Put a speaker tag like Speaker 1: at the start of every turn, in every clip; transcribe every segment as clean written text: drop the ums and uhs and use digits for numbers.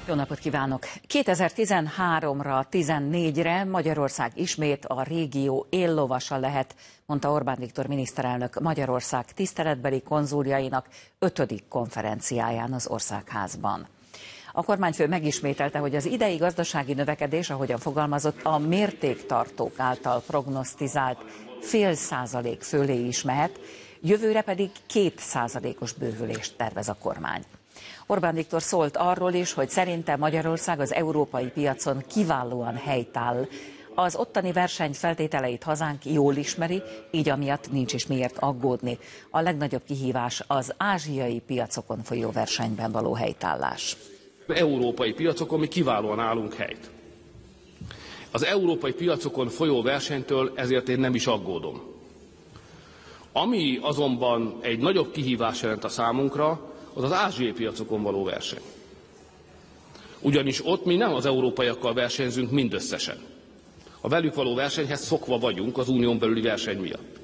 Speaker 1: Jó napot kívánok! 2013-ra, 14-re Magyarország ismét a régió éllovasa lehet, mondta Orbán Viktor miniszterelnök Magyarország tiszteletbeli konzuljainak 5. konferenciáján az Országházban. A kormányfő megismételte, hogy az idei gazdasági növekedés, ahogyan fogalmazott, a mértéktartók által prognosztizált 0,5% fölé is mehet, jövőre pedig 2%-os bővülést tervez a kormány. Orbán Viktor szólt arról is, hogy szerinte Magyarország az európai piacon kiválóan helytáll. Az ottani verseny feltételeit hazánk jól ismeri, így amiatt nincs is miért aggódni. A legnagyobb kihívás az ázsiai piacokon folyó versenyben való helytállás.
Speaker 2: Európai piacokon mi kiválóan állunk helyt. Az európai piacokon folyó versenytől ezért én nem is aggódom. Ami azonban egy nagyobb kihívás jelent a számunkra, az az ázsiai piacokon való verseny. Ugyanis ott mi nem az európaiakkal versenyzünk mindösszesen. A velük való versenyhez szokva vagyunk az unión belüli verseny miatt.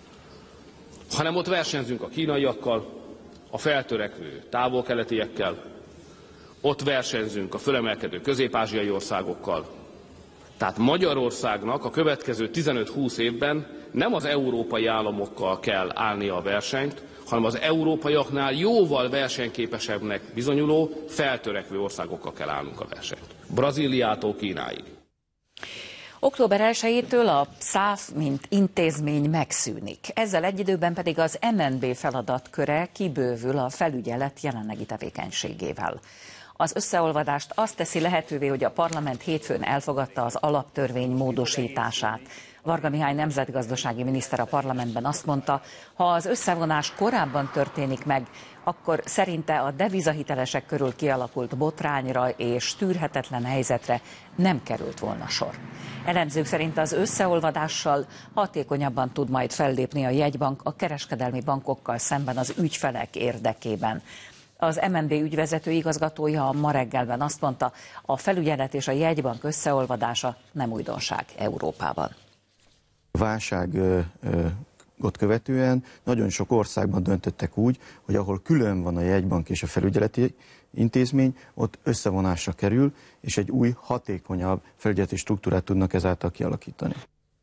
Speaker 2: Hanem ott versenyzünk a kínaiakkal, a feltörekvő távol-keletiekkel, ott versenyzünk a fölemelkedő közép-ázsiai országokkal. Tehát Magyarországnak a következő 15-20 évben nem az európai államokkal kell állnia a versenyt, hanem az európaiaknál jóval versenyképesebbnek bizonyuló, feltörekvő országokkal kell állnunk a versenyt. Brazíliától Kínáig.
Speaker 1: Október 1-től a SZÁF, mint intézmény megszűnik. Ezzel egy időben pedig az MNB feladatköre kibővül a felügyelet jelenlegi tevékenységével. Az összeolvadást azt teszi lehetővé, hogy a parlament hétfőn elfogadta az alaptörvény módosítását. Varga Mihály nemzetgazdasági miniszter a parlamentben azt mondta, ha az összevonás korábban történik meg, akkor szerinte a devizahitelesek körül kialakult botrányra és tűrhetetlen helyzetre nem került volna sor. Elemzők szerint az összeolvadással hatékonyabban tud majd fellépni a jegybank a kereskedelmi bankokkal szemben az ügyfelek érdekében. Az MNB ügyvezető igazgatója ma reggelben azt mondta, a felügyelet és a jegybank összeolvadása nem újdonság Európában.
Speaker 3: A válságot követően nagyon sok országban döntöttek úgy, hogy ahol külön van a jegybank és a felügyeleti intézmény, ott összevonásra kerül, és egy új, hatékonyabb felügyeleti struktúrát tudnak ezáltal kialakítani.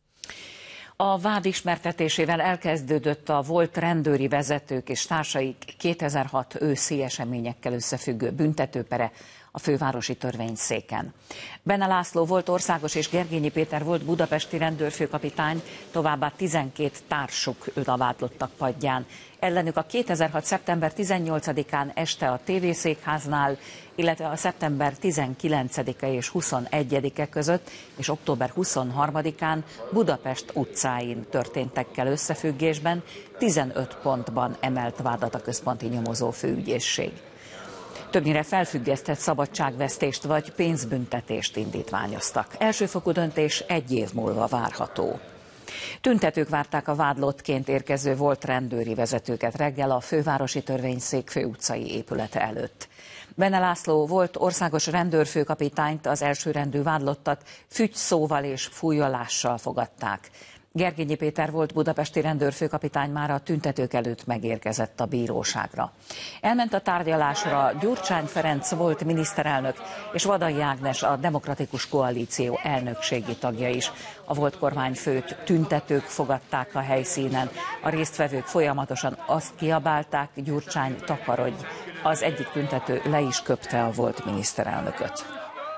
Speaker 1: A vád ismertetésével elkezdődött a volt rendőri vezetők és társaik 2006 őszi eseményekkel összefüggő büntetőpere a fővárosi törvényszéken. Benne László volt országos és Gergényi Péter volt budapesti rendőrfőkapitány, továbbá 12 társuk ül a vádlottak padján. Ellenük a 2006. szeptember 18-án este a tévészékháznál, illetve a szeptember 19-e és 21-e között és október 23-án Budapest utcáin történtekkel összefüggésben 15 pontban emelt vádat a központi nyomozó főügyészség. Többnyire felfüggesztett szabadságvesztést vagy pénzbüntetést indítványoztak. Elsőfokú döntés 1 év múlva várható. Tüntetők várták a vádlottként érkező volt rendőri vezetőket reggel a fővárosi törvényszék főutcai épülete előtt. Benne László volt országos rendőrfőkapitányt, az elsőrendű vádlottat fügyszóval és fújolással fogadták. Gergényi Péter volt budapesti rendőrfőkapitány már a tüntetők előtt megérkezett a bíróságra. Elment a tárgyalásra Gyurcsány Ferenc volt miniszterelnök és Vadai Ágnes a Demokratikus Koalíció elnökségi tagja is. A volt kormányfőt tüntetők fogadták a helyszínen. A résztvevők folyamatosan azt kiabálták, Gyurcsány, takarodj. Az egyik tüntető le is köpte a volt miniszterelnököt.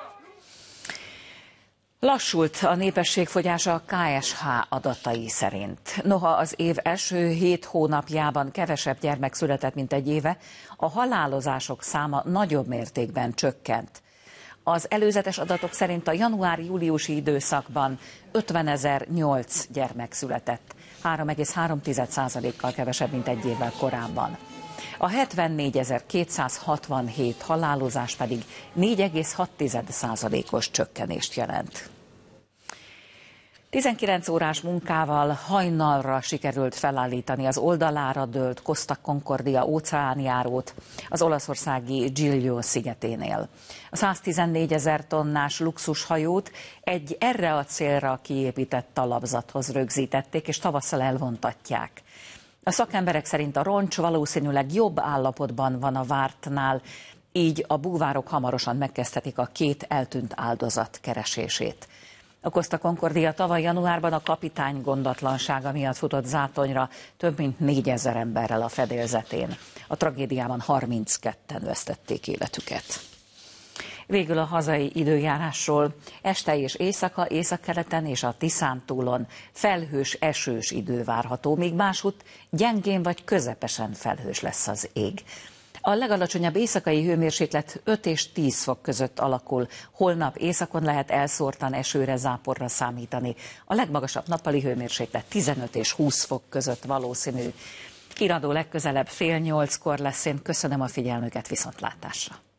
Speaker 1: Lassult a népességfogyása a KSH adatai szerint. Noha az év első 7 hónapjában kevesebb gyermek született, mint egy éve, a halálozások száma nagyobb mértékben csökkent. Az előzetes adatok szerint a január-júliusi időszakban 50.008 gyermek született, 3,3%-kal kevesebb, mint egy évvel korábban. A 74.267 halálozás pedig 4,6%-os csökkenést jelent. 19 órás munkával hajnalra sikerült felállítani az oldalára dőlt Costa Concordia óceánjárót az olaszországi Giglio szigeténél. A 114 000 tonnás luxushajót egy erre a célra kiépített talapzathoz rögzítették, és tavasszal elvontatják. A szakemberek szerint a roncs valószínűleg jobb állapotban van a vártnál, így a búvárok hamarosan megkezdhetik a 2 eltűnt áldozat keresését. A Costa Concordia tavaly januárban a kapitány gondatlansága miatt futott zátonyra több mint 4000 emberrel a fedélzetén. A tragédiában 32-en vesztették életüket. Végül a hazai időjárásról. Este és éjszaka, északkeleten és a Tiszántúlon felhős, esős idő várható, míg másútt gyengén vagy közepesen felhős lesz az ég. A legalacsonyabb éjszakai hőmérséklet 5 és 10 fok között alakul. Holnap északon lehet elszórtan esőre, záporra számítani. A legmagasabb nappali hőmérséklet 15 és 20 fok között valószínű. Híradó legközelebb 7:30-kor lesz. Én köszönöm a figyelmüket, viszontlátásra.